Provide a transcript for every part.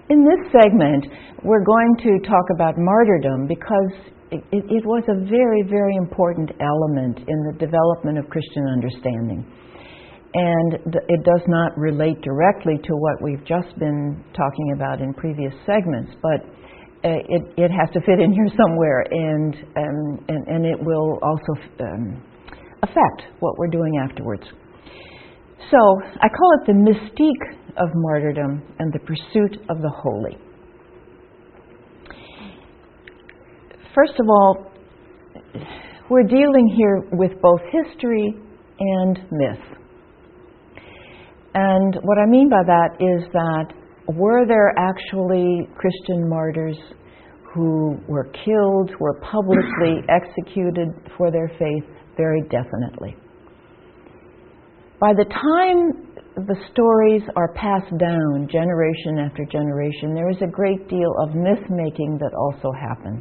In this segment, we're going to talk about martyrdom because it was a very, very important element in the development of Christian understanding. And it does not relate directly to what we've just been talking about in previous segments, but it has to fit in here somewhere, and it will also affect what we're doing afterwards. So I call it the mystique of martyrdom and the pursuit of the holy. First of all, we're dealing here with both history and myth. And what I mean by that is that were there actually Christian martyrs who were killed, were publicly executed for their faith? Very definitely. By the time the stories are passed down generation after generation, there is a great deal of myth-making that also happens.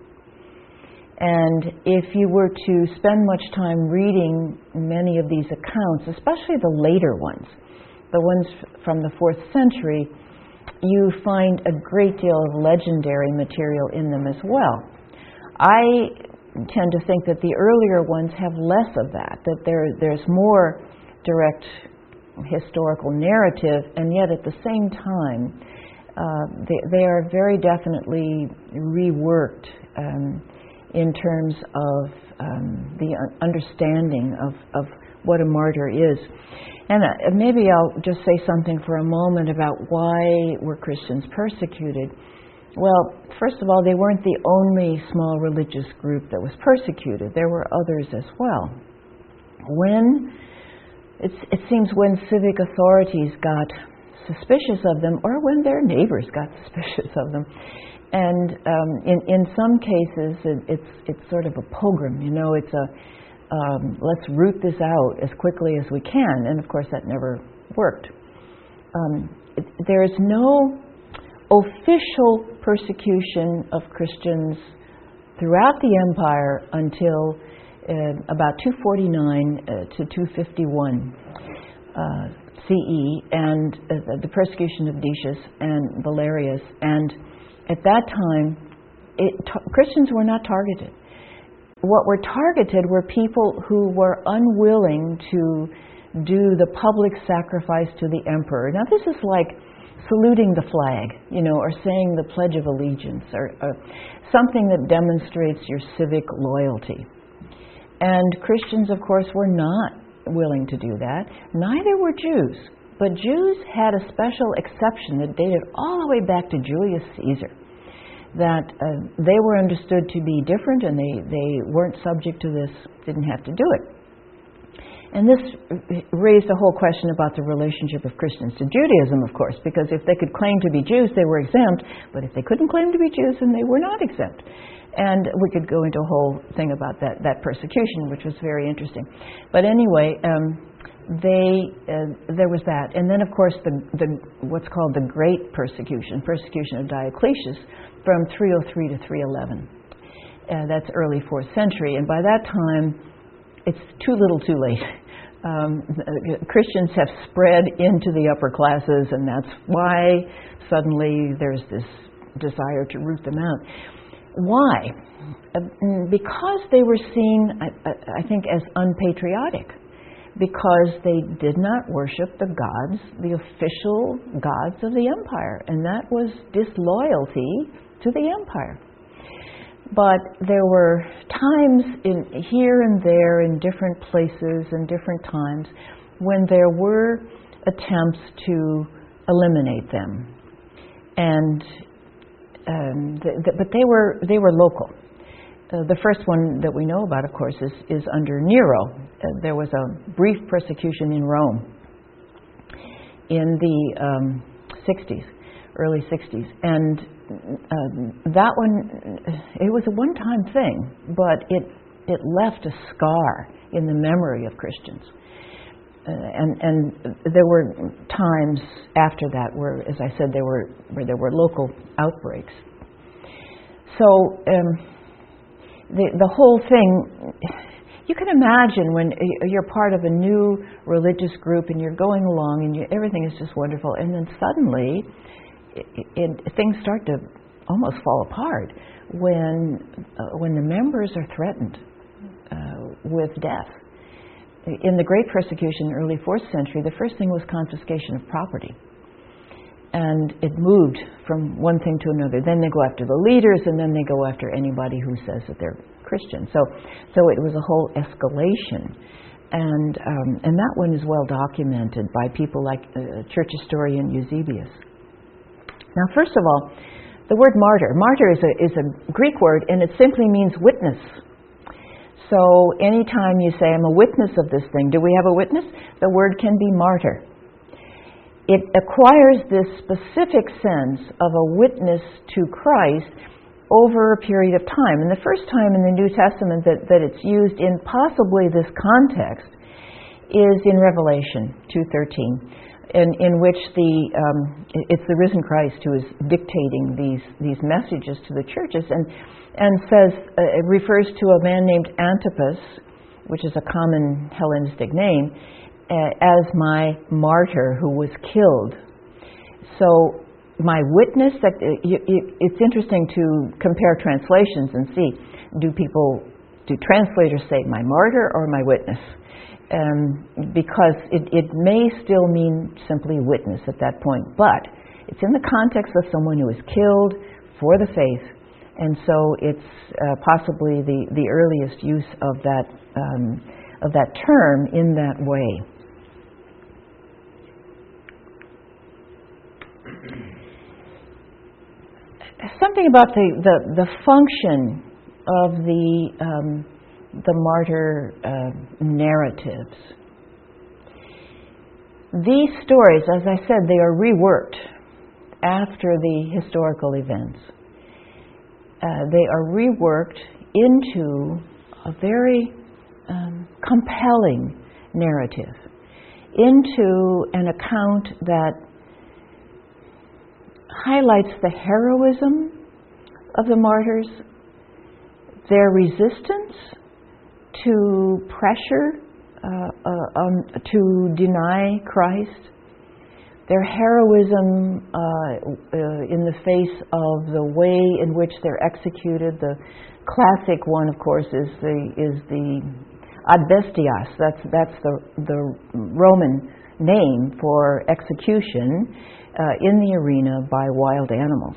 And if you were to spend much time reading many of these accounts, especially the later ones, the ones from the 4th century, you find a great deal of legendary material in them as well. I tend to think that the earlier ones have less of that there's more direct historical narrative, and yet at the same time, they are very definitely reworked in terms of the understanding of what a martyr is. And maybe I'll just say something for a moment about why were Christians persecuted. Well, first of all, they weren't the only small religious group that was persecuted. There were others as well. It seems when civic authorities got suspicious of them, or when their neighbors got suspicious of them, and in some cases it's sort of a pogrom, it's a let's root this out as quickly as we can, and of course that never worked. There is no official persecution of Christians throughout the empire until about 249 to 251 CE, and the persecution of Decius and Valerius. And at that time, Christians were not targeted. What were targeted were people who were unwilling to do the public sacrifice to the emperor. Now, this is like saluting the flag, or saying the Pledge of Allegiance, or something that demonstrates your civic loyalty. And Christians, of course, were not willing to do that. Neither were Jews. But Jews had a special exception that dated all the way back to Julius Caesar, that they were understood to be different, and they weren't subject to this, didn't have to do it. And this raised a whole question about the relationship of Christians to Judaism, of course, because if they could claim to be Jews, they were exempt, but if they couldn't claim to be Jews, then they were not exempt. And we could go into a whole thing about that persecution, which was very interesting. But anyway, there was that. And then, of course, the what's called the Great Persecution of Diocletian, from 303 to 311. That's early 4th century. And by that time, it's too little too late. Christians have spread into the upper classes, and that's why suddenly there's this desire to root them out. Why? Because they were seen, I think, as unpatriotic, because they did not worship the gods, the official gods of the empire, and that was disloyalty to the empire. But there were times here and there in different places and different times when there were attempts to eliminate them, and but they were local. The first one that we know about, of course, is under Nero. There was a brief persecution in Rome in the 60s, early 60s, and that one, it was a one-time thing, but it left a scar in the memory of Christians. And there were times after that where, as I said, there were local outbreaks. So the whole thing, you can imagine when you're part of a new religious group and you're going along and everything is just wonderful, and then suddenly things start to almost fall apart when the members are threatened with death. In the Great Persecution, early 4th century, the first thing was confiscation of property. And it moved from one thing to another. Then they go after the leaders, and then they go after anybody who says that they're Christian. So it was a whole escalation. And that one is well documented by people like church historian Eusebius. Now, first of all, the word martyr. Martyr is a Greek word, and it simply means witness. So anytime you say, I'm a witness of this thing, do we have a witness? The word can be martyr. It acquires this specific sense of a witness to Christ over a period of time. And the first time in the New Testament that it's used in possibly this context is in Revelation 2:13, in which it's the risen Christ who is dictating these messages to the churches, and says, it refers to a man named Antipas, which is a common Hellenistic name, as my martyr who was killed. So my witness, it's interesting to compare translations and see, do translators say my martyr or my witness? Because it may still mean simply witness at that point, but it's in the context of someone who was killed for the faith, and so it's possibly the earliest use of that term in that way. Something about the function of the martyr narratives. These stories, as I said, they are reworked after the historical events. They are reworked into a very compelling narrative, into an account that highlights the heroism of the martyrs, their resistance to pressure to deny Christ, their heroism in the face of the way in which they're executed. The classic one, of course, is the adbestias. That's the Roman name for execution in the arena by wild animals.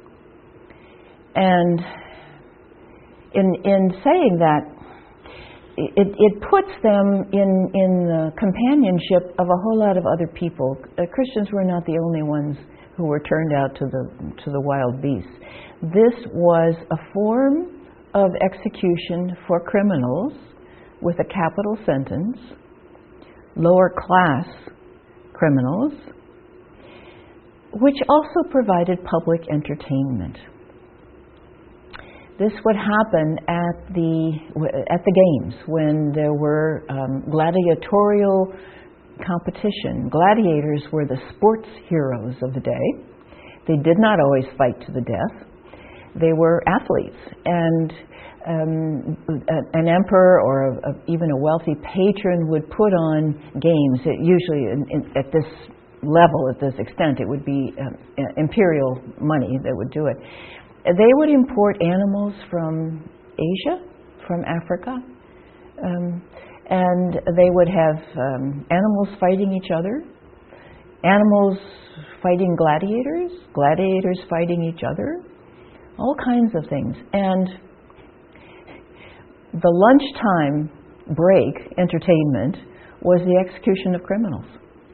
And in saying that, it puts them in the companionship of a whole lot of other people. Christians were not the only ones who were turned out to the wild beasts. This was a form of execution for criminals with a capital sentence, lower class criminals, which also provided public entertainment. This would happen at the games when there were gladiatorial competition. Gladiators were the sports heroes of the day. They did not always fight to the death. They were athletes, and an emperor or even a wealthy patron would put on games. Usually at this level, at this extent, it would be imperial money that would do it. They would import animals from Asia, from Africa, and they would have animals fighting each other, animals fighting gladiators, gladiators fighting each other, all kinds of things. And the lunchtime break entertainment was the execution of criminals.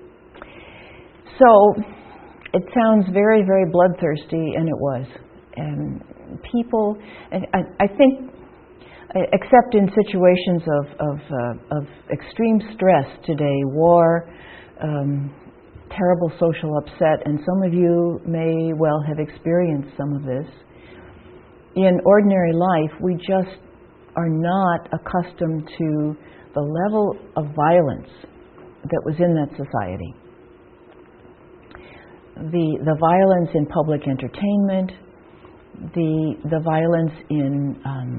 So it sounds very, very bloodthirsty, and it was. And people, I think, except in situations of extreme stress today, war, terrible social upset, and some of you may well have experienced some of this. In ordinary life, we just are not accustomed to the level of violence that was in that society. The violence in public entertainment, the violence in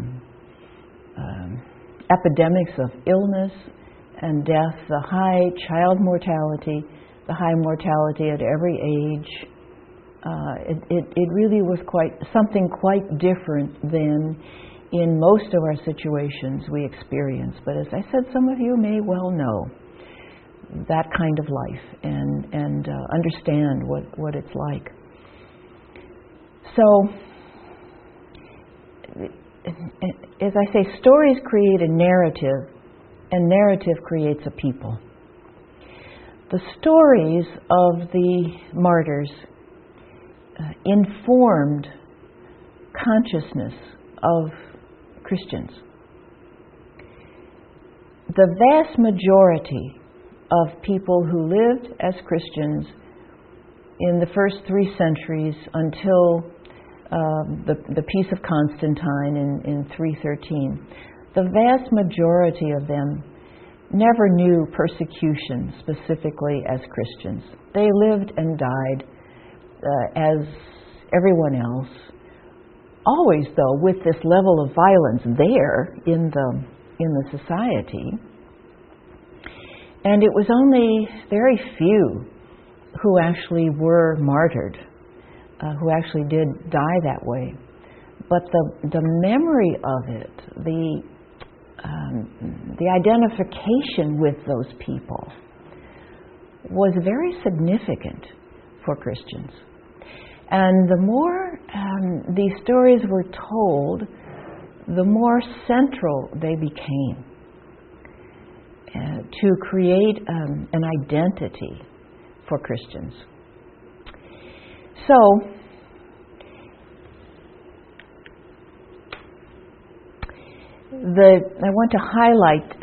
epidemics of illness and death, the high child mortality, the high mortality at every age, It really was something quite different than in most of our situations we experience. But as I said, some of you may well know that kind of life and understand what it's like. So, as I say, stories create a narrative, and narrative creates a people. The stories of the martyrs informed consciousness of Christians. The vast majority of people who lived as Christians in the first 3 centuries until the Peace of Constantine in 313, the vast majority of them never knew persecution specifically as Christians. They lived and died as everyone else, always though with this level of violence there in the society. And it was only very few who actually were martyred, who actually did die that way. But the memory of it, the identification with those people was very significant for Christians. And the more these stories were told, the more central they became to create an identity for Christians. So, I want to highlight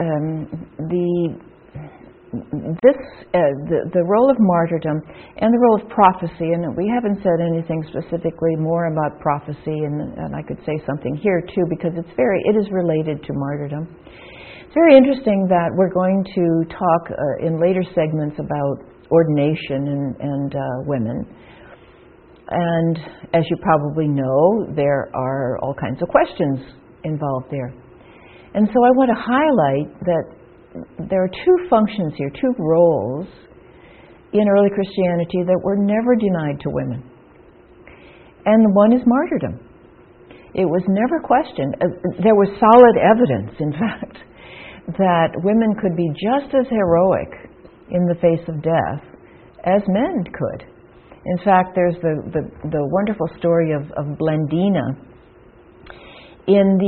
the role of martyrdom and the role of prophecy. And we haven't said anything specifically more about prophecy, and I could say something here too, because it is related to martyrdom. It's very interesting that we're going to talk in later segments about ordination and women. And as you probably know, there are all kinds of questions involved there. And so I want to highlight that there are 2 functions here, 2 roles in early Christianity that were never denied to women. And one is martyrdom. It was never questioned. There was solid evidence, in fact, that women could be just as heroic in the face of death as men could. In fact, there's the wonderful story of Blandina in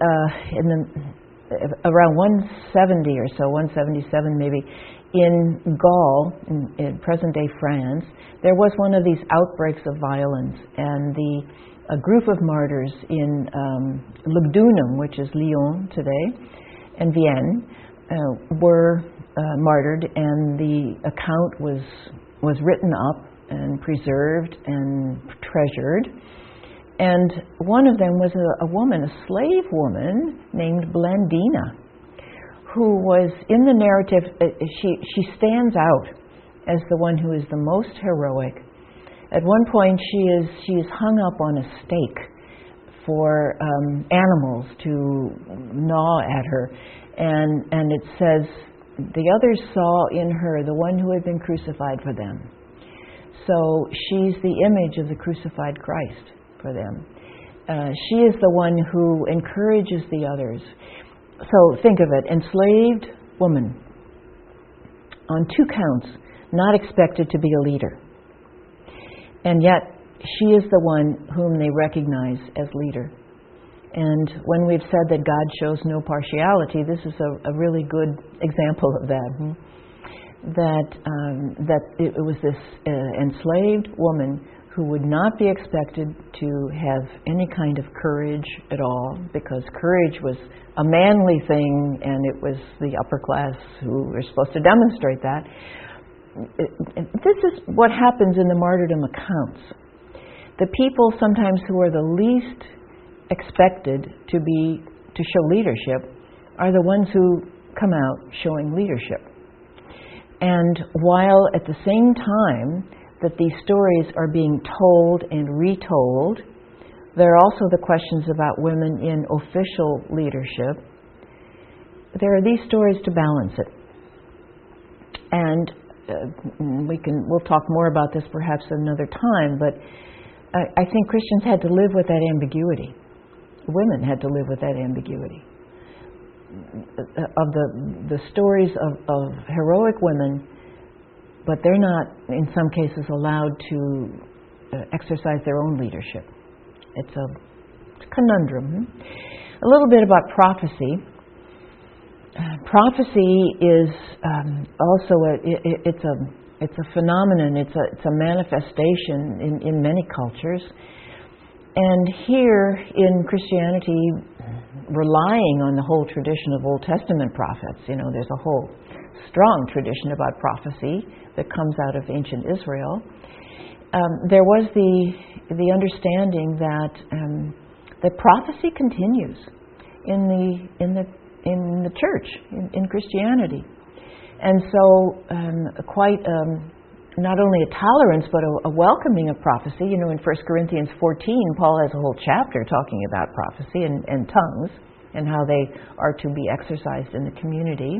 around 170 or so, 177 maybe, in Gaul, in present-day France. There was one of these outbreaks of violence, and a group of martyrs in Lugdunum, which is Lyon today, and Vienne, were martyred, and the account was written up and preserved and treasured. And one of them was a woman, a slave woman named Blandina, who was in the narrative. She stands out as the one who is the most heroic. At one point, she is hung up on a stake for animals to gnaw at her, and it says the others saw in her the one who had been crucified for them. So she's the image of the crucified Christ for them. She is the one who encourages the others. So think of it, enslaved woman, on 2 counts, not expected to be a leader. And yet, she is the one whom they recognize as leader. And when we've said that God shows no partiality, this is a really good example of that. That it was this enslaved woman who would not be expected to have any kind of courage at all, because courage was a manly thing, and it was the upper class who were supposed to demonstrate that. This is what happens in the martyrdom accounts. The people sometimes who are the least expected to show leadership are the ones who come out showing leadership. And while at the same time that these stories are being told and retold, there are also the questions about women in official leadership. There are these stories to balance it. And we'll talk more about this perhaps another time, but I think Christians had to live with that ambiguity. Women had to live with that ambiguity. Of the stories of heroic women, but they're not, in some cases, allowed to exercise their own leadership. It's a conundrum. A little bit about prophecy. Prophecy is also it's a phenomenon. It's a manifestation in many cultures. And here in Christianity, relying on the whole tradition of Old Testament prophets, there's a whole strong tradition about prophecy that comes out of ancient Israel. There was the understanding that prophecy continues in the church, in Christianity, and so quite not only a tolerance but a welcoming of prophecy. In 1 Corinthians 14, Paul has a whole chapter talking about prophecy and tongues and how they are to be exercised in the community.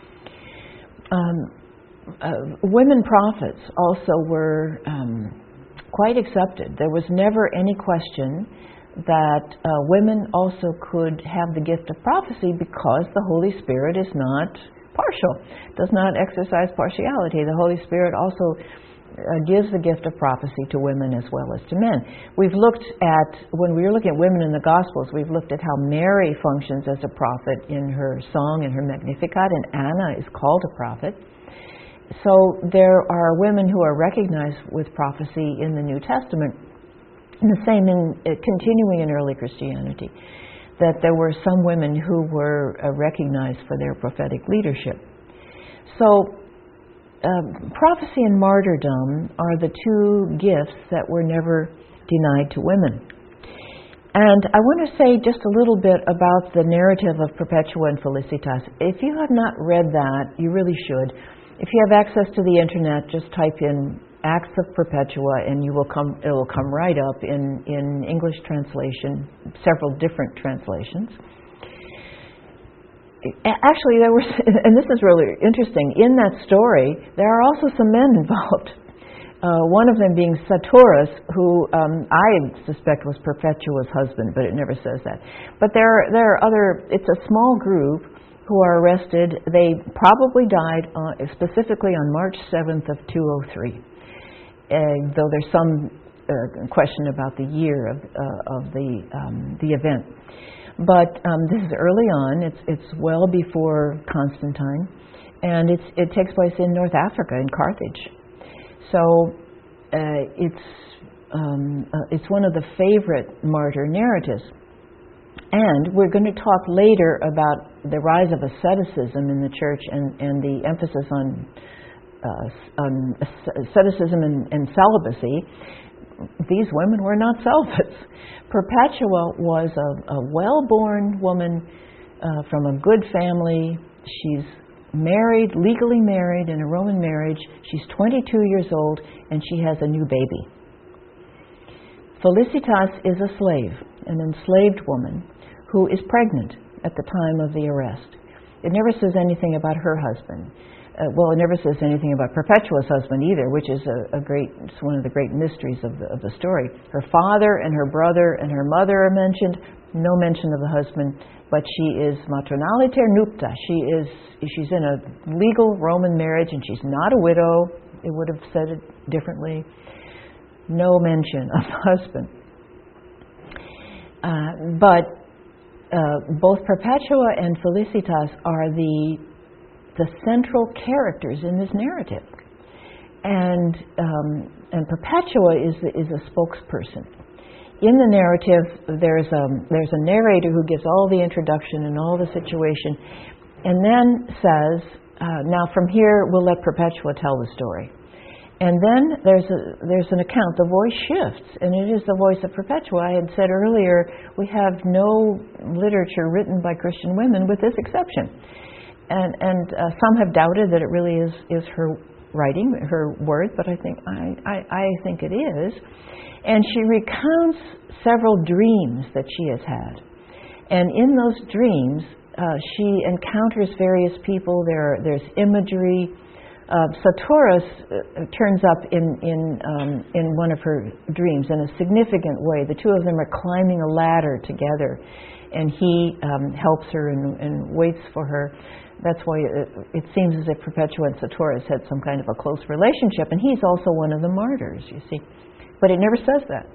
Women prophets also were quite accepted. There was never any question that women also could have the gift of prophecy because the Holy Spirit is not partial, does not exercise partiality. The Holy Spirit also gives the gift of prophecy to women as well as to men. We've looked at, when we were looking at women in the Gospels, we've looked at how Mary functions as a prophet in her song and her Magnificat, and Anna is called a prophet. So there are women who are recognized with prophecy in the New Testament, and the same continuing in early Christianity, that there were some women who were recognized for their prophetic leadership. So prophecy and martyrdom are the two gifts that were never denied to women. And I want to say just a little bit about the narrative of Perpetua and Felicitas. If you have not read that, you really should. If you have access to the internet, just type in Acts of Perpetua and it will come right up in English translation, several different translations. Actually, there were, and this is really interesting, in that story, there are also some men involved. One of them being Saturus, who I suspect was Perpetua's husband, but it never says that. But there are other, it's a small group who are arrested. They probably died specifically on March 7th of 203. Though there's some question about the year of the event. But this is early on. It's well before Constantine, and it takes place in North Africa, in Carthage. So it's one of the favorite martyr narratives. And we're going to talk later about the rise of asceticism in the church and the emphasis on asceticism and celibacy. These women were not celibates. Perpetua was a well-born woman from a good family. She's married, legally married in a Roman marriage. She's 22 years old and she has a new baby. Felicitas is a slave, an enslaved woman who is pregnant at the time of the arrest. It never says anything about her husband. It never says anything about Perpetua's husband either, which is it's one of the great mysteries of the story. Her father and her brother and her mother are mentioned. No mention of the husband, but she is matronaliter nupta. She's in a legal Roman marriage, and she's not a widow. It would have said it differently. No mention of the husband. But both Perpetua and Felicitas are the central characters in this narrative, and Perpetua is a spokesperson. In the narrative, there's a narrator who gives all the introduction and all the situation, and then says, "Now from here we'll let Perpetua tell the story." And then there's an account. The voice shifts, and it is the voice of Perpetua. I had said earlier, we have no literature written by Christian women with this exception. And some have doubted that it really is her writing, her words, but I think it is. And she recounts several dreams that she has had, and in those dreams she encounters various people. There's imagery Saturus turns up in one of her dreams in a significant way. The two of them are climbing a ladder together, and he helps her and waits for her. That's why it seems as if Perpetua and Saturus had some kind of a close relationship, and he's also one of the martyrs, you see. But it never says that.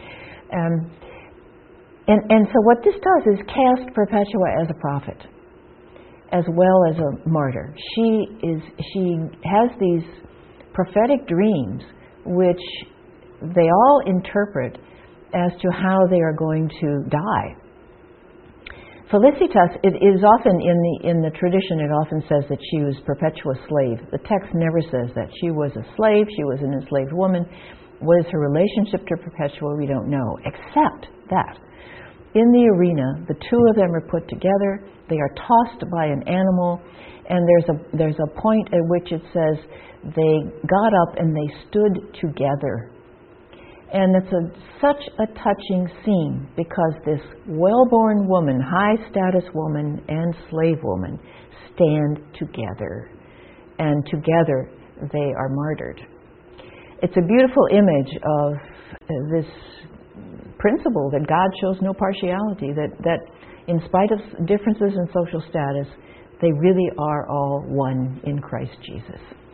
And so what this does is cast Perpetua as a prophet, as well as a martyr. She has these prophetic dreams which they all interpret as to how they are going to die. Felicitas, it is often in the tradition, it often says that she was Perpetua's slave. The text never says that. She was a slave, she was an enslaved woman. What is her relationship to Perpetua? We don't know, except that in the arena, the two of them are put together, they are tossed by an animal, and there's a point at which it says they got up and they stood together. And it's such a touching scene because this well-born woman, high-status woman and slave woman stand together. And together they are martyred. It's a beautiful image of this principle that God shows no partiality, that in spite of differences in social status, they really are all one in Christ Jesus.